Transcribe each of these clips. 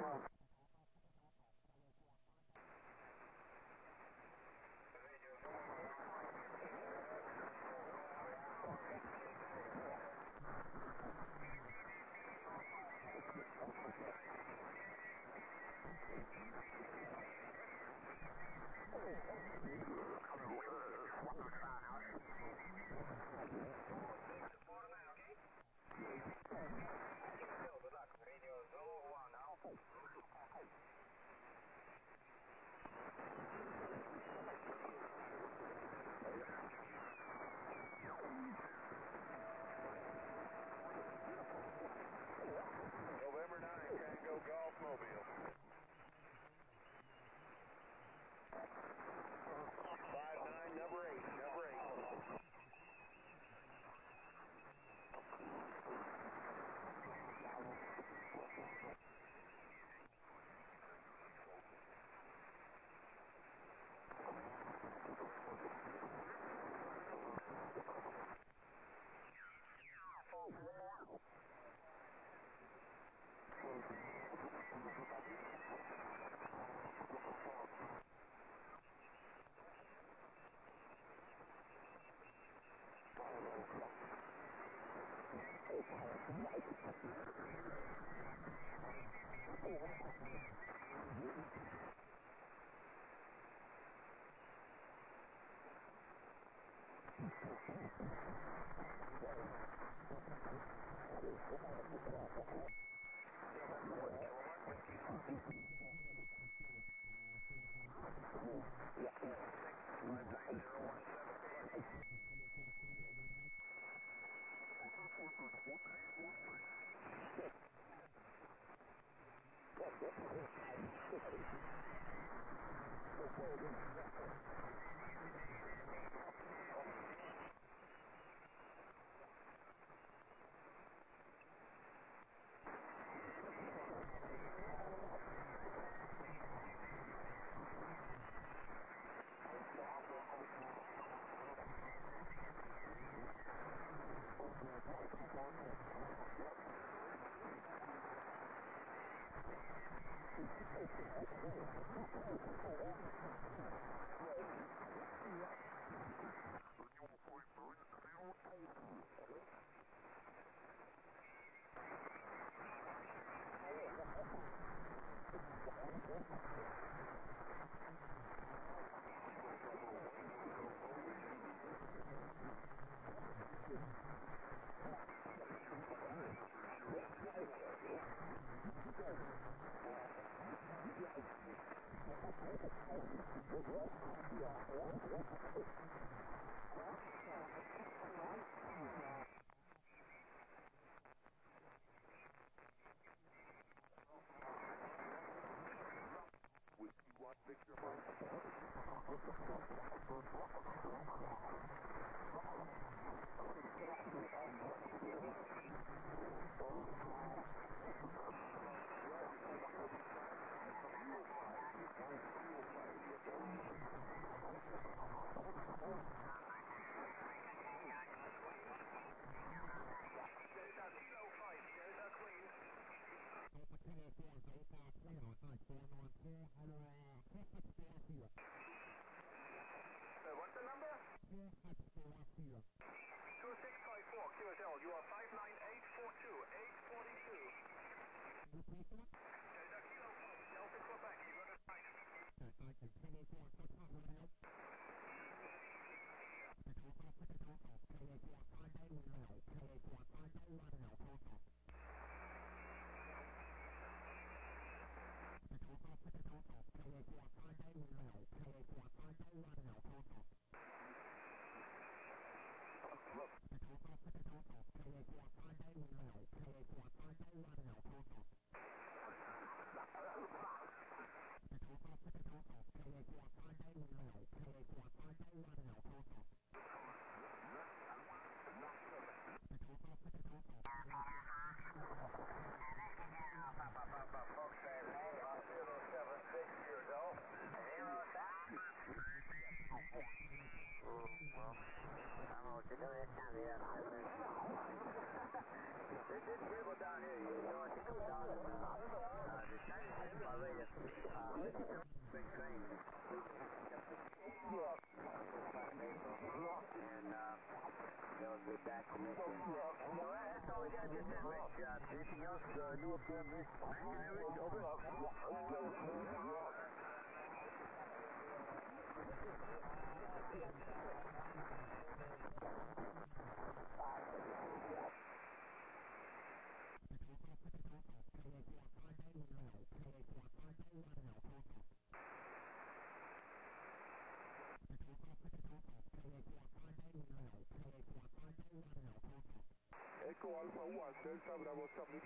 November 9, Tango Golf Mobile. 59, number 8, number 8. What's the number? 2654 QSL, you are 59842, 842. Delta Kilo 5, Delta Quebec, you got it right. There's people down here, you know, down they'll get back to you soon. So that's all we got just then, Rich. Anything else? No, sir. Rich, over. Echo Alpha 1, Delta Bravo submit.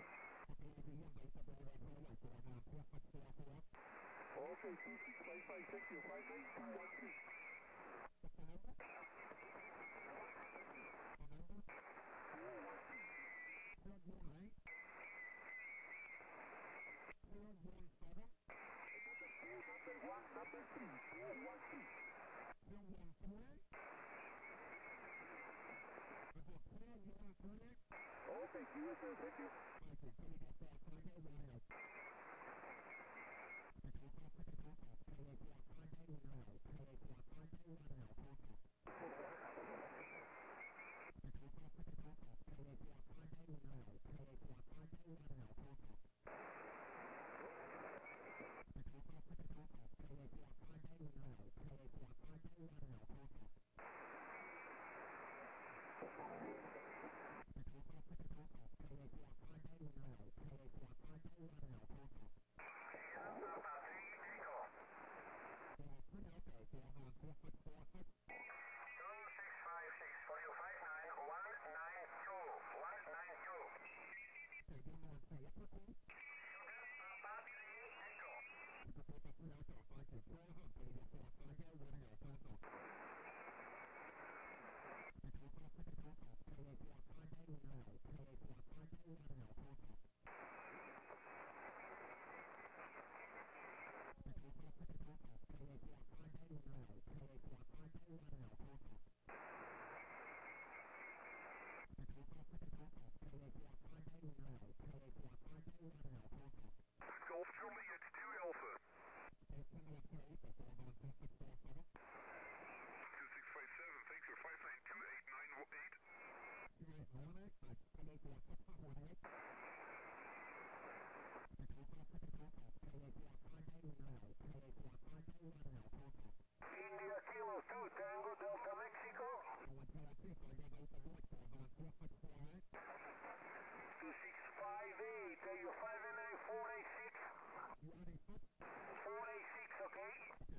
Okay, 2655, thank you, 58213. Number 3, 412. Okay, yes sir, thank you. Golf Juliet 2 Alpha. 2657, thanks for 5928918. India Kilo 2, Tango Delta Mexico. 2658, you 5MA 486. 486, okay?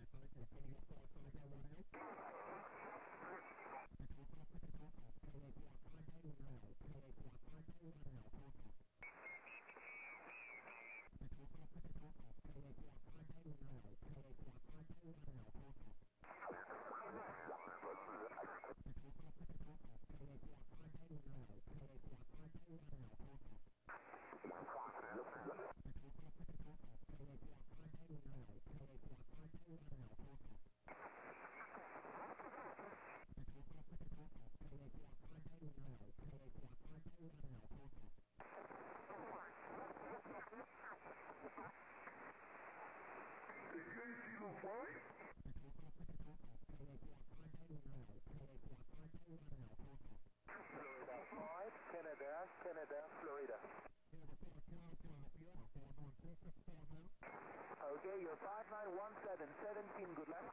Kilo 5. Canada, Florida. Okay, you're 591717, good luck.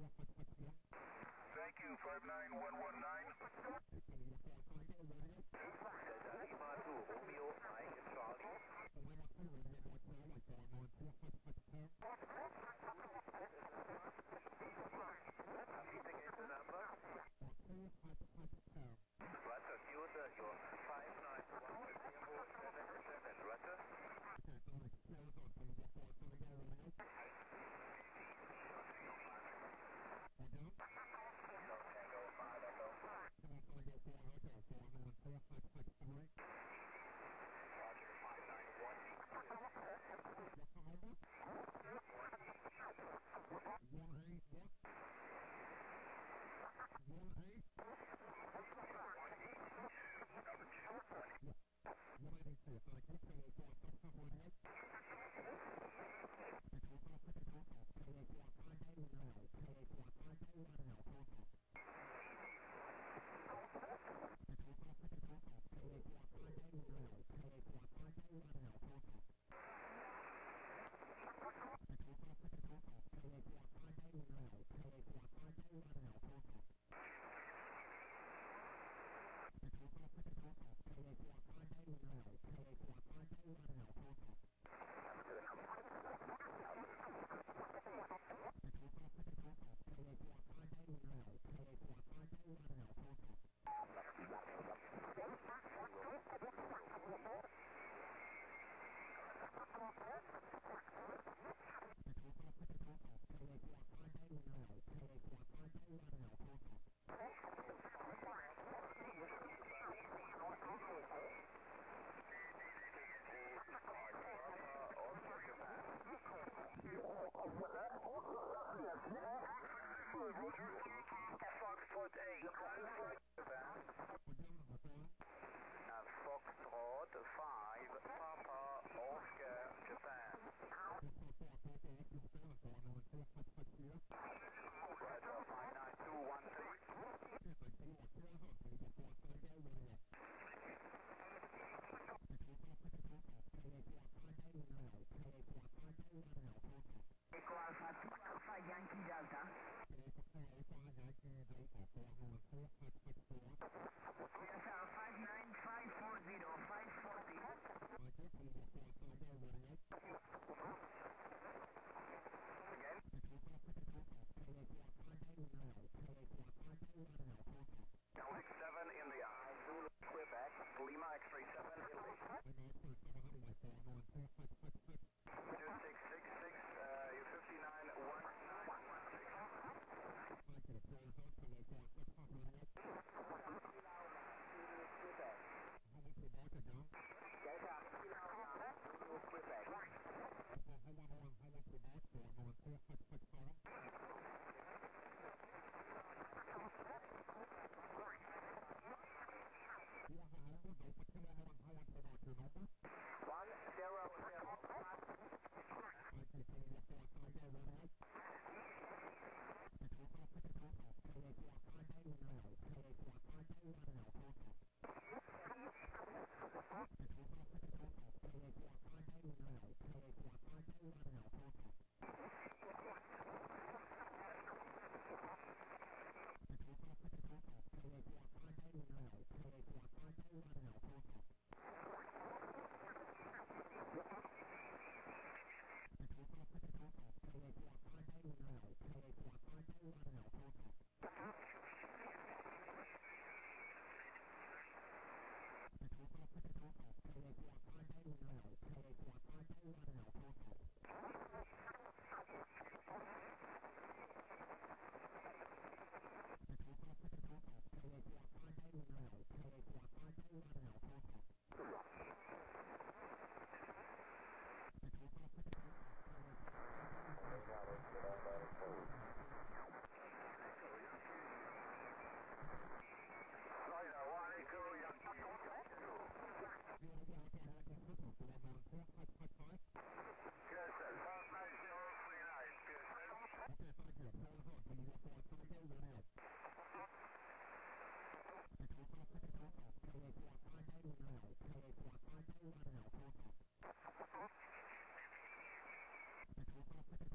Thank you, 59119. Delta Lima 2 Romeo Mike Charlie. Repeat again the number. Roger, use your 5910777. Roger. Foxtrot 8. Foxtrot 5 Papa Oscar Japan. Roger, 59213. Echo Alpha 2 Alpha Yankee Delta. Delta 59540 540. Celtic 7 India. Quebec, Lima X-ray 7 Italy. 2666, you 591916. Delta Kilo Quebec.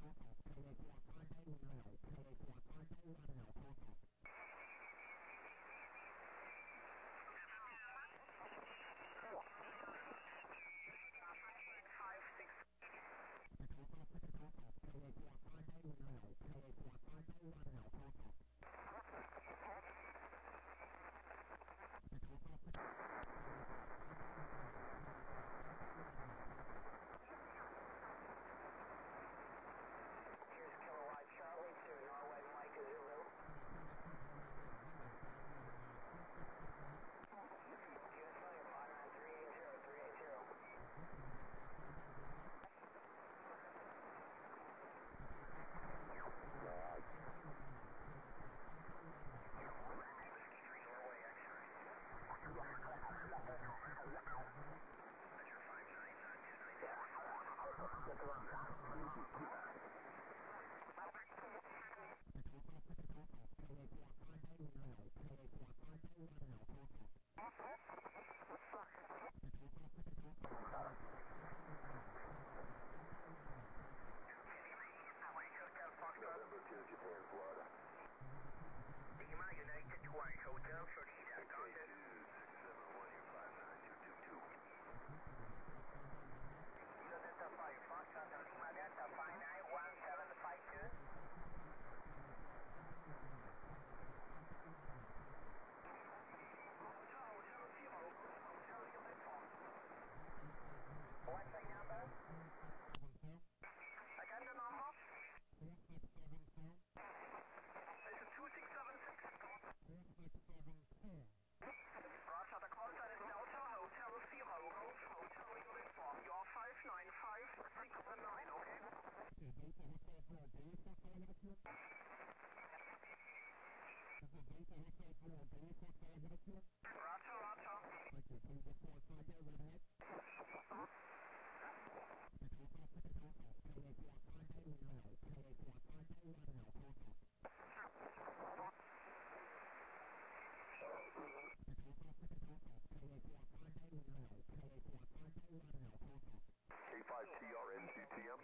TM.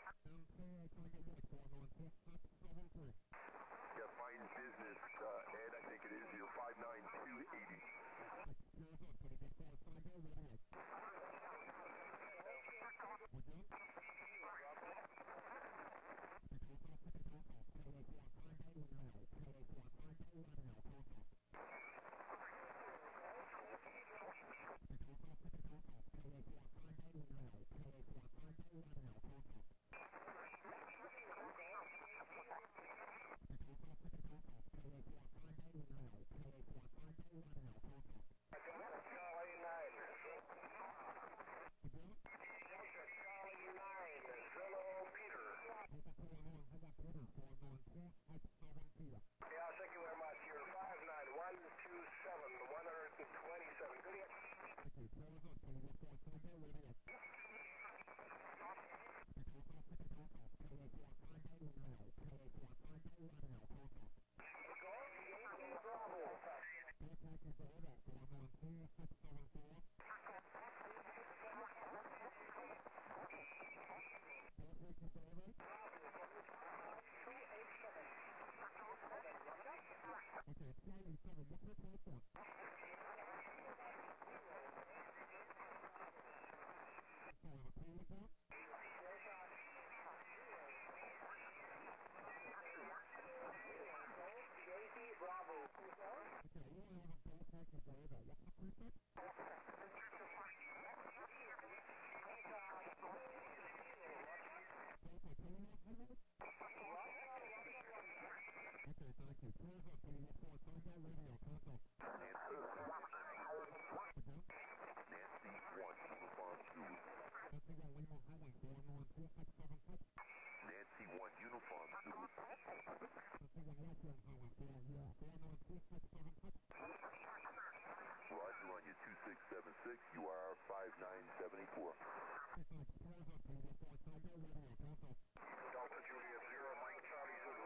Yeah, fine business, Ed, I think it is, you're 59280. You are 5974. Delta Juliet 0, Mike Charlie Zulu.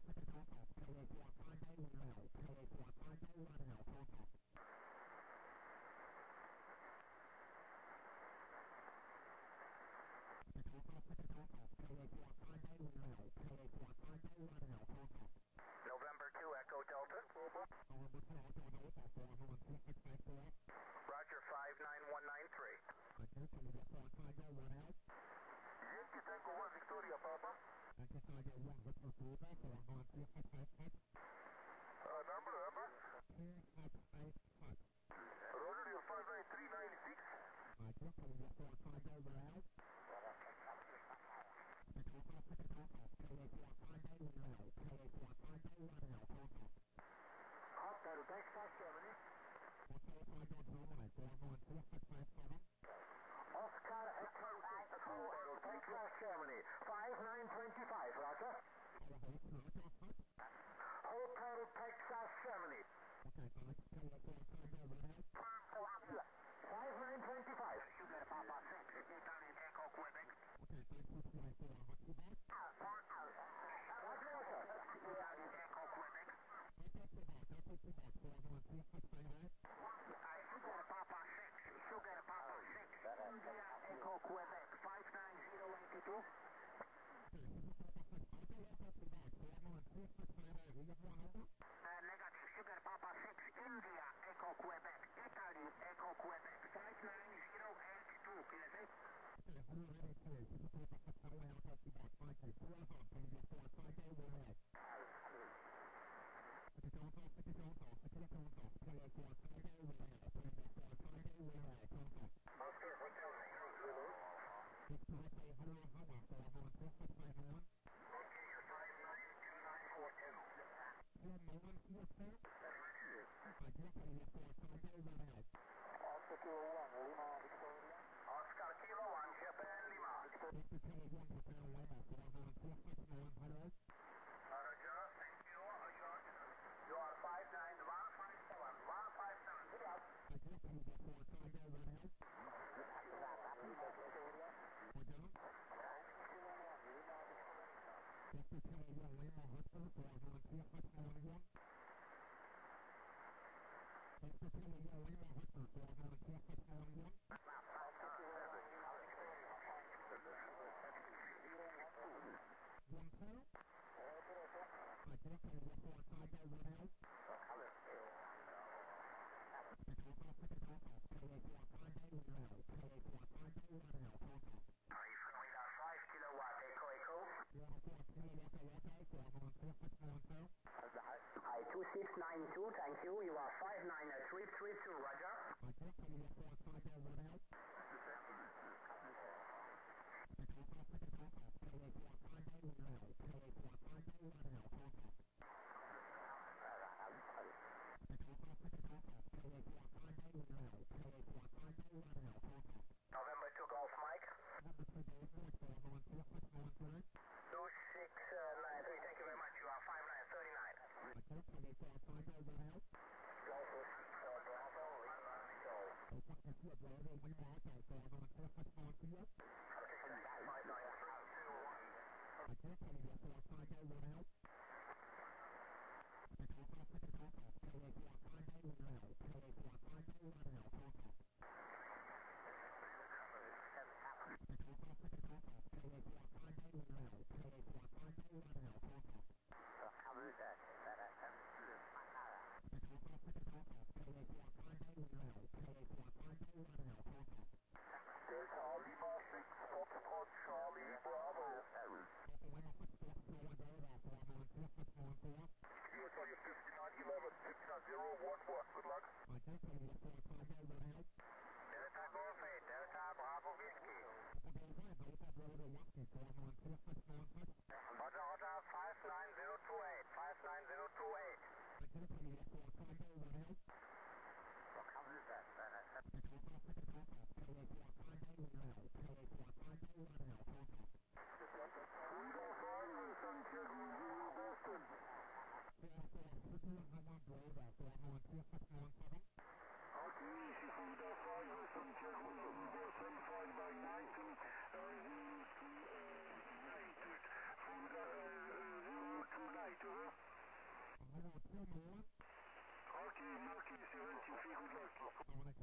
November 2, Echo Delta. Roger, 59193. Yankee Tango 1, Victoria, Papa. Number? Roger, 59396. Hotel Texas, Germany. Oscar Echo Texas, Germany. 5925, Roger. Hotel Texas, Germany. 5925. Sugar Papa 6, Italian Echo Quebec. Roger, sir. Italian Echo Quebec. Sugar Papa 6, Sugar Papa 6, India Echo Quebec 59082. Negative, Sugar Papa 6, India Echo Quebec, Italy Echo Quebec 59082. Clear, sir? Oscar Kilo 1, Japan, Lima. Roger, thank you. You are 59157. 2692, thank you. You are 59332, Roger. November 2 Golf Mike. 2693, thank you very much. You are 5939. Golf Bravo, Lima, go. Charlie Bravo. USA 5911, 5901, good luck. Delta Golf 8, Delta Bravo Whiskey. Roger, Roger, 59028, 59028.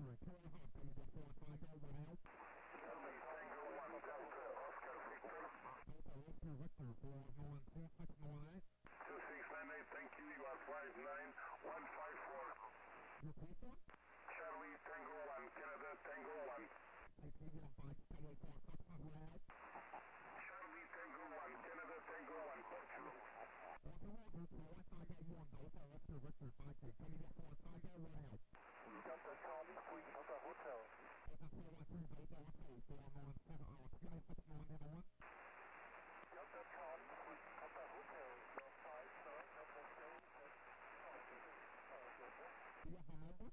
Thank you. You are 59154. Charlie Tango 1, Canada Tango 1. Charlie Tango 1, Canada Tango 1, Portugal. Delta Tom, Queen Delta Hotel. Delta Tom, Queen Delta Hotel, your 59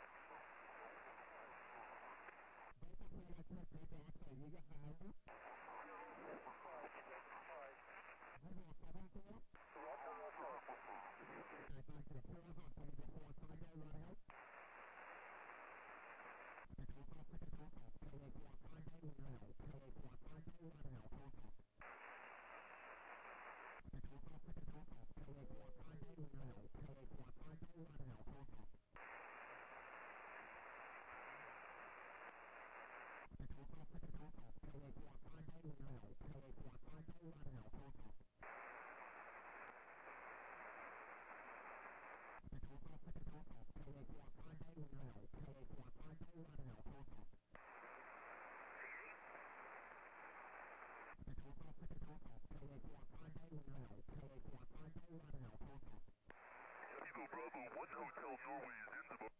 Bravo 1 Hotel Norway is in the book.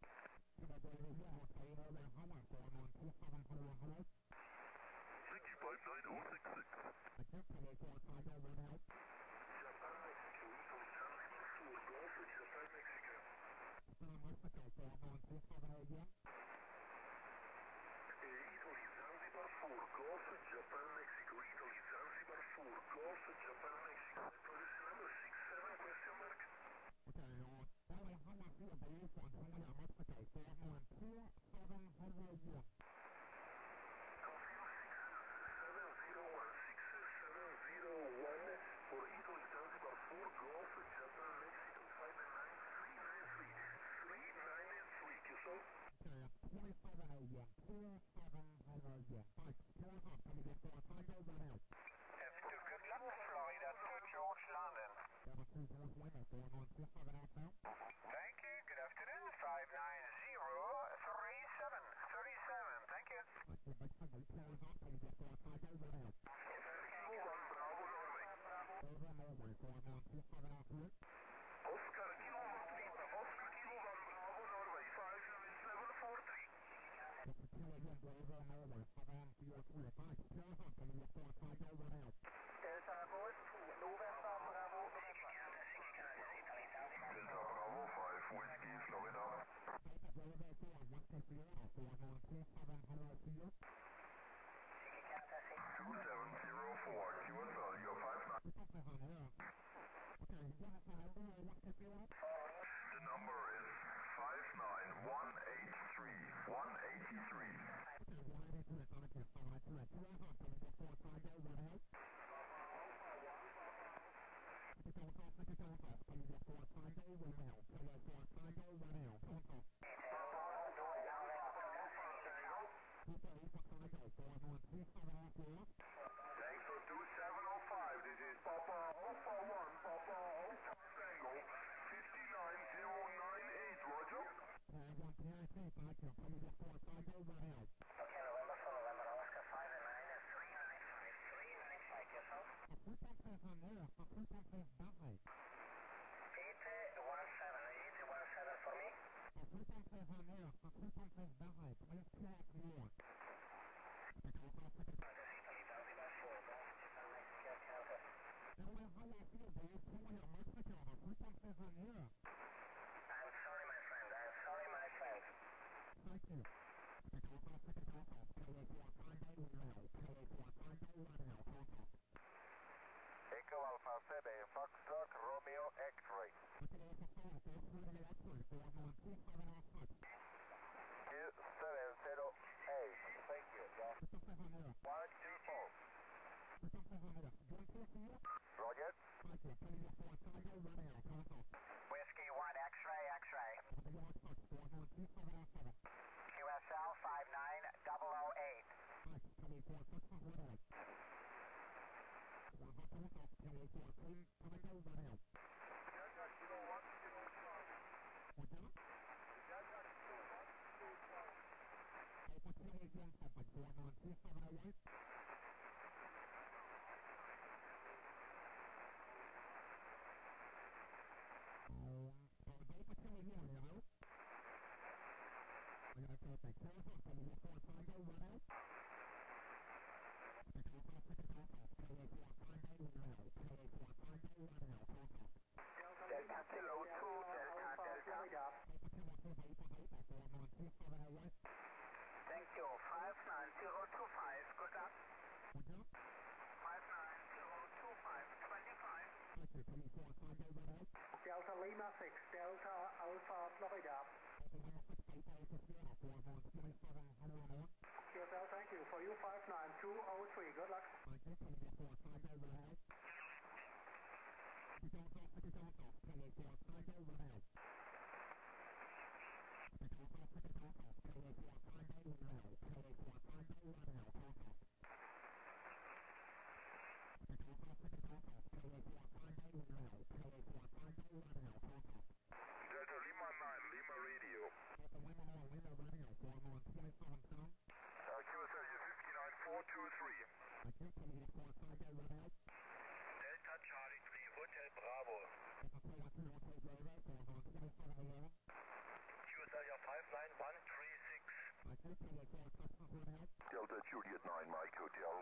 Thank you, 59066. Japan, Mexico, Italy, Zanzibar, 4 Golf, Japan, Mexico. Italy, Zanzibar, 4 Golf, Japan, Mexico, Italy, Zanzibar, 4 Golf, Japan, Mexico. Position number 67, question mark. For Italy, Zanzibar, 4 Golf, Japan, Mexico, 59393, 393, QSO. Good luck, Florida to George London. Thank you, good afternoon, 59037, thank you. Oscar Kilo 1, Oscar Kilo 1, Bravo Norway, 59743. Delta Golf 2, November, Bravo, Delta Bravo 5, Whiskey, Florida. 2704, QSL, you're 59. The number is 59183, 183. Thanks for 2705. This is Papa Alpha 1, Papa Alpha Tango, 59098. Roger. Okay, November for November, Oscar 59395, yourself? 817 for me. Italy, Zanzibar, 4 Golf, Japan, Mexico, counter. I'm sorry, my friend. Echo Alpha 7, Foxtrot, Romeo X-Ray. 2708, thank you. 124. Roger. Whiskey 1, X-ray. QS Thank you. 59025, good luck. 59025, 25. Delta Lima 6, Delta Alpha Florida. QSL, thank you. For you 59203, good luck. Delta Lima 9, Lima Radio. QSL, you're 59423. Delta Charlie 3, Hotel Bravo. QSL, you're 59136. Delta Juliet 9, Mike Hotel.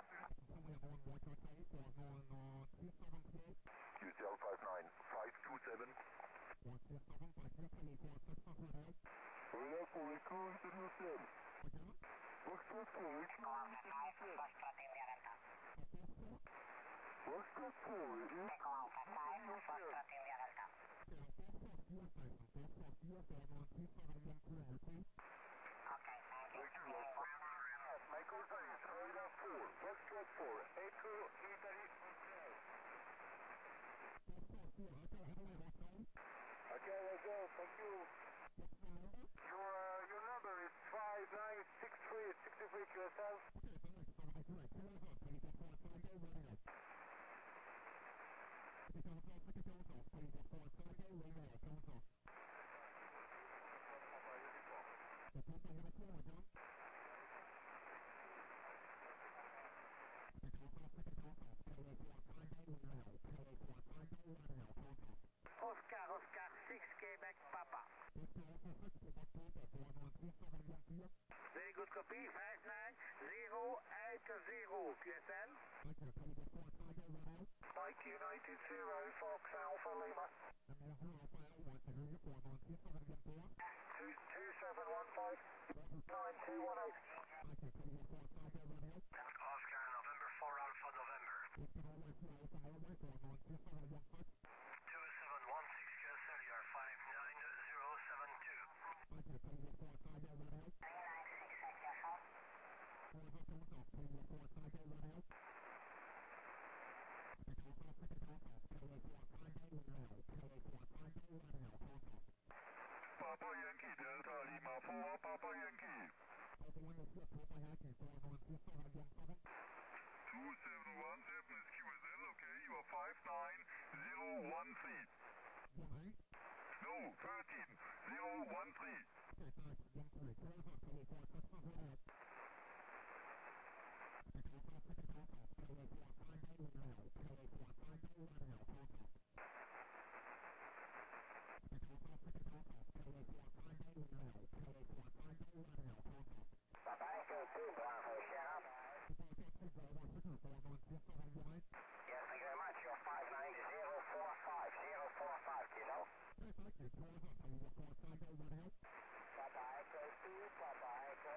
QSL 59527. Michael Zayas, Florida 4, Foxtrot 4, Echo Italy Hotel. Okay, let's go, thank you. Your number is 5963 QSL. Oscar 6, Quebec Papa. Very good copy, 59080, QSL. Mike United 0, Fox Alpha Lima. 2715 9218. Oscar November 4 Alpha November. 2716 QSL, you're 59072. 396 Papa Yankee Delta Lima 4, Papa Yankee. 2717 is QSL, okay, you are 59013. No, 13013. Papa Echo 2, Bravo, Sheriff. Yes, thank you very much. You're 59045, you know? Papa Echo 2, Papa Echo.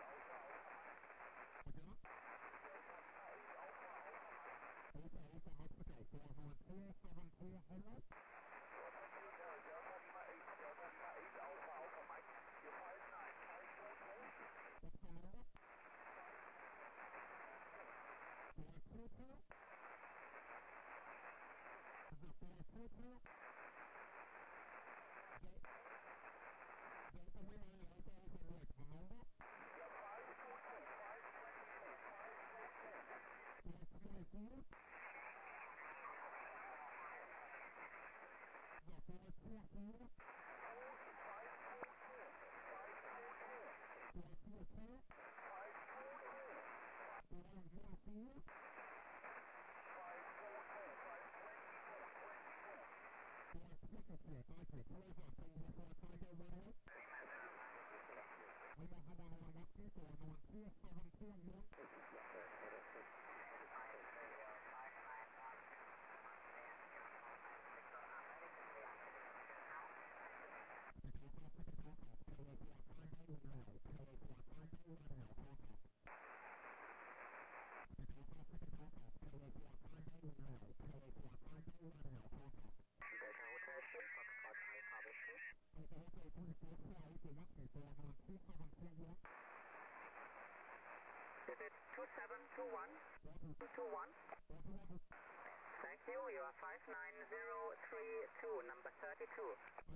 59013. 2721. 221. Thank you. You are 59032, number 32.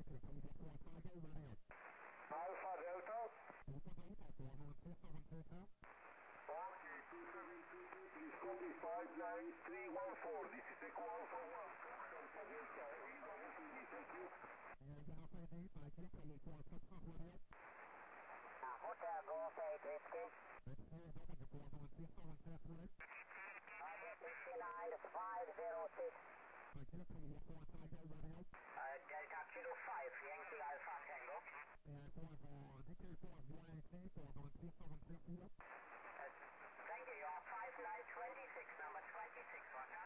Alpha Delta. Please copy 59314. This is Echo Alpha 1. Alpha Delta. Hotel Golf 8 Whiskey. 506. Delta Kilo 5, Yankee Alpha Tango. Thank you, you are 5926, number 26, Roger.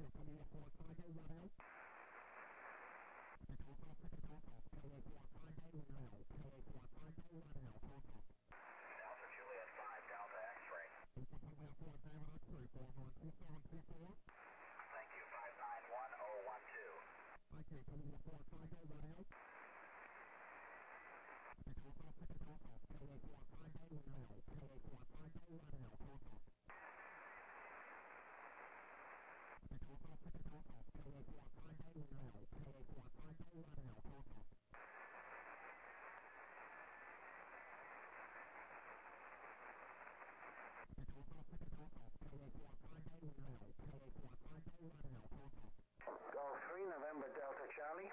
Delta Juliet 5, Delta X-ray. Thank you, 591012. Golf 3, November Delta Charlie.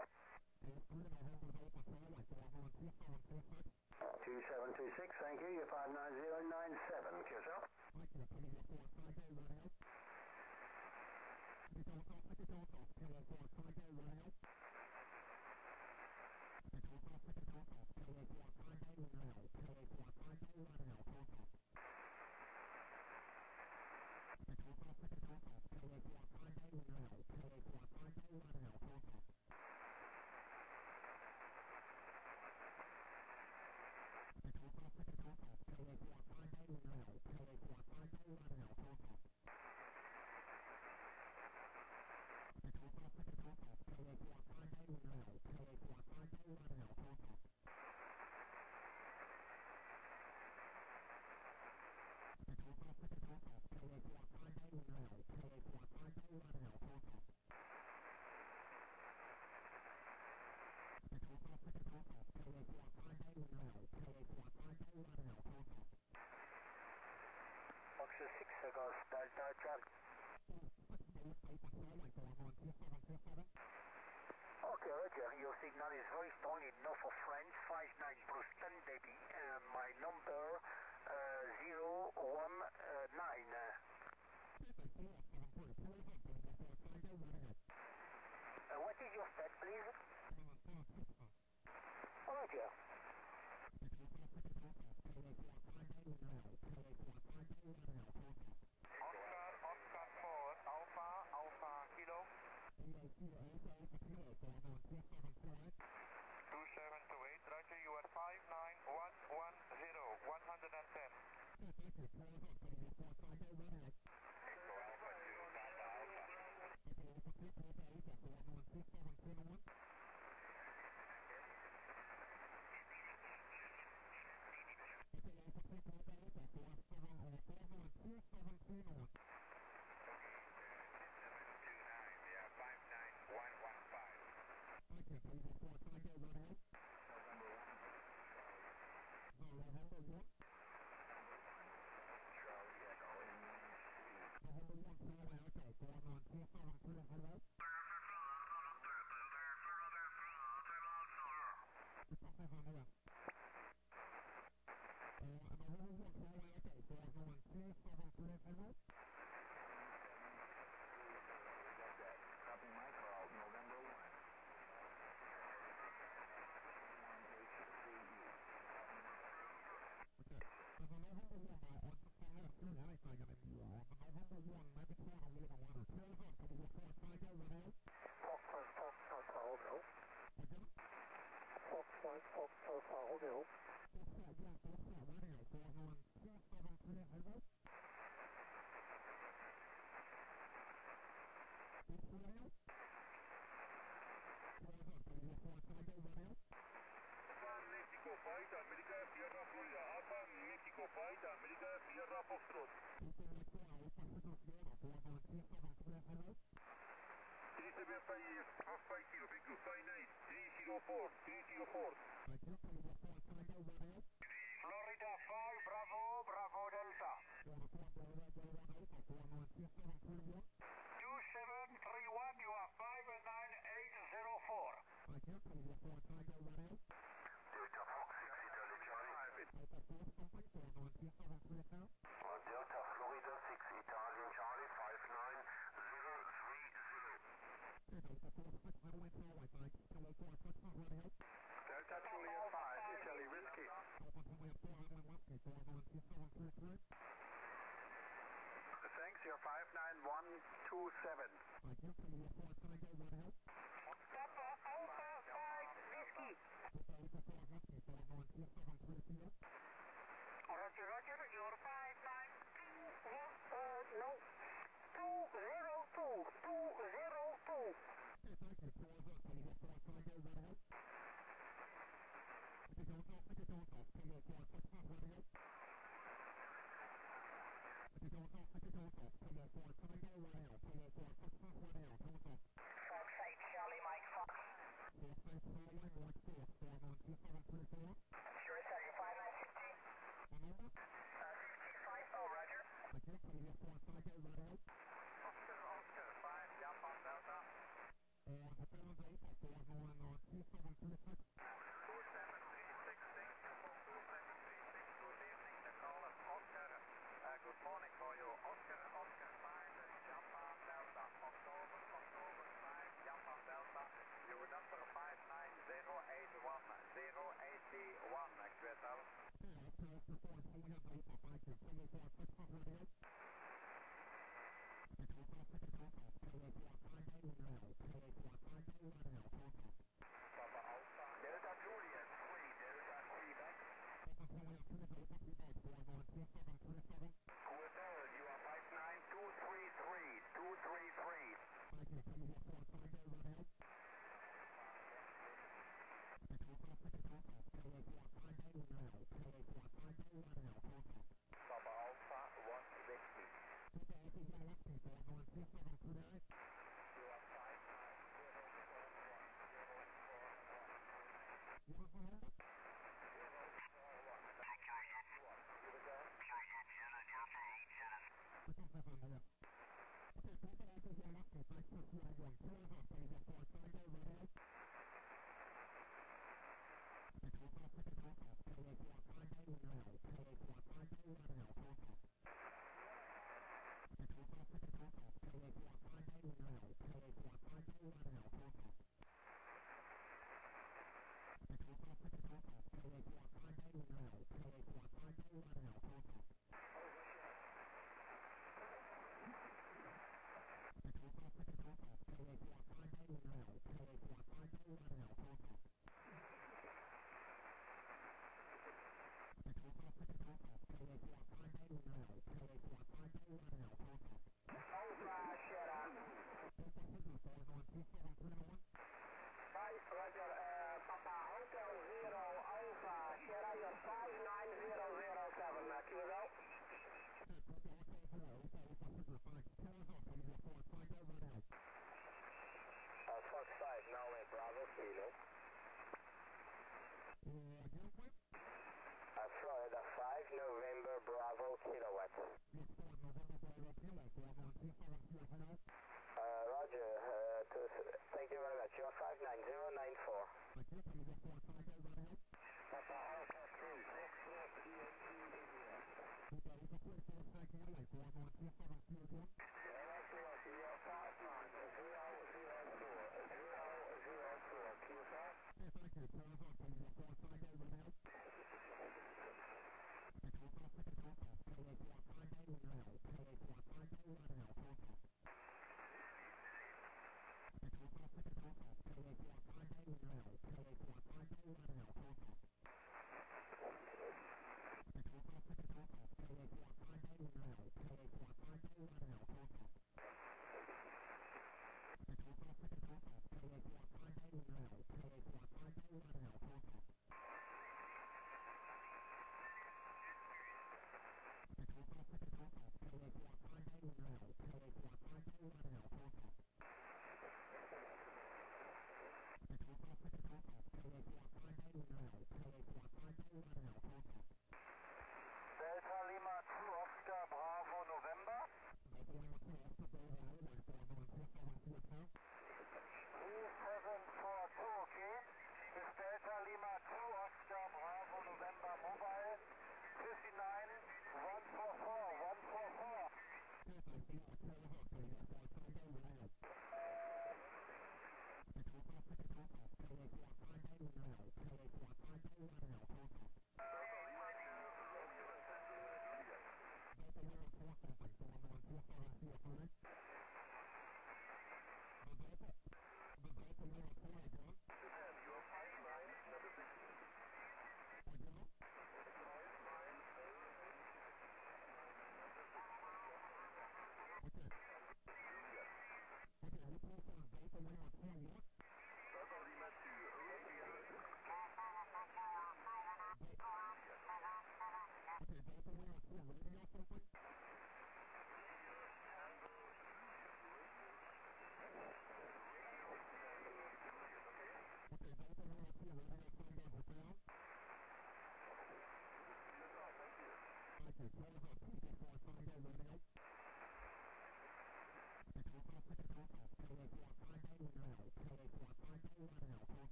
2726, thank you. You're 59097. Yourself? Foxtrot 6, Golf Delta Charlie. Okay, Roger. Your signal is very strong enough for French. 59 plus 10 dB. My number 019. What is your state, please? Roger. Oscar 4, Alpha Kilo. 2728, Roger, you are 59110, 110. Echo Alpha 2, Papa Alpha. Florida 5, Bravo, Bravo Delta. 2731, you are 59804. Delta Fox 6 Italy Charlie. Delta Florida 6 Italian Charlie 59030. Delta Juliet 5, Italy Whiskey. Thanks, you're 59127. Papa Alpha 5 Whiskey. Roger, Roger, you're 202. Fox 8, Charlie Mike Fox. Sure, sir, you're 5950. 55, oh, Roger. Oscar 5, Japan Delta. 2736, good evening, the caller Oscar. Good morning for you, Oscar 5, Japan Delta, October 5, Japan Delta. Your number 59081, Quetal. Papa Alpha, Delta Juliet 3, Delta Quebec. Hotel, you are 59233. Papa Alpha 1 Whiskey. You are 59041. Roger, Papa Hotel 0 Alpha, Sierra, you're 59007, Kilo. Fox 5, Norway, Bravo, Kilo. Florida 5, November, Bravo, Kilowatt. Roger, thank you very much. You're 59094. Papa Alpha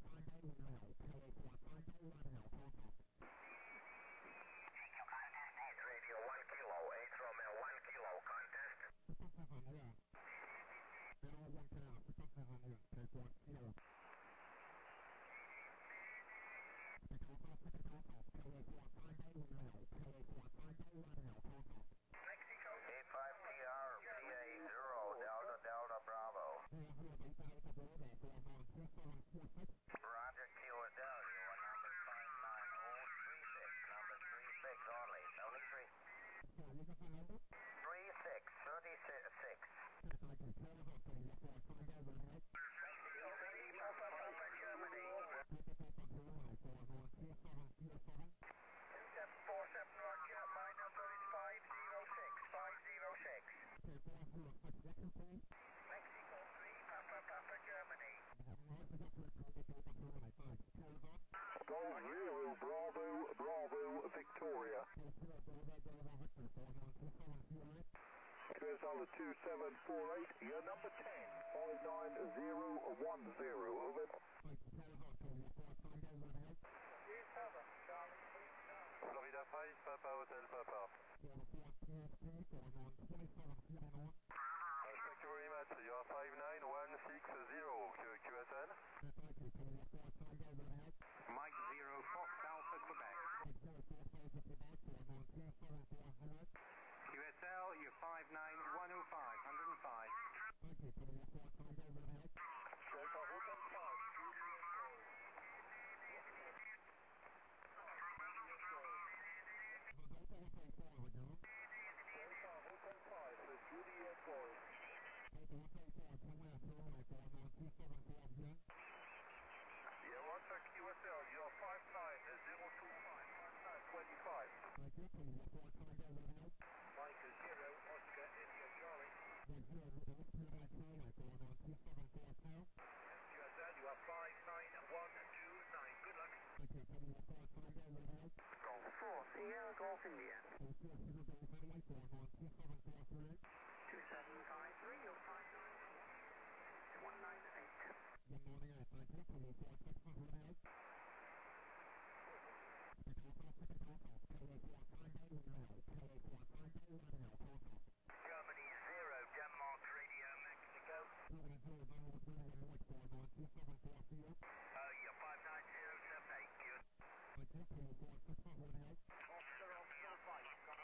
59094. A5TR, PA0, Delta Delta Bravo. Roger, QSL, you are number 59036, number 36 only, 73. 36. Germany. 2747 Roger, my number is 506. Mexico 3, Papa, Germany. Golf 0, Bravo, Victoria. QSL 2748, you're number 10, 59010, over. Florida 5, Papa Hotel Papa. Thank you very much, you are 59160, QSL. Mike 0, Fox Alpha, Quebec. QSL, you're 59105, 105. Yeah, Roger, QSL, you're 59025. Mike 0, Oscar, India, Charlie. QSL, you are 59129. Good luck. Golf 4, Sierra Golf India. 2753, you're 59198. Germany 0, Denmark Radio, Mexico. You're 59078, good.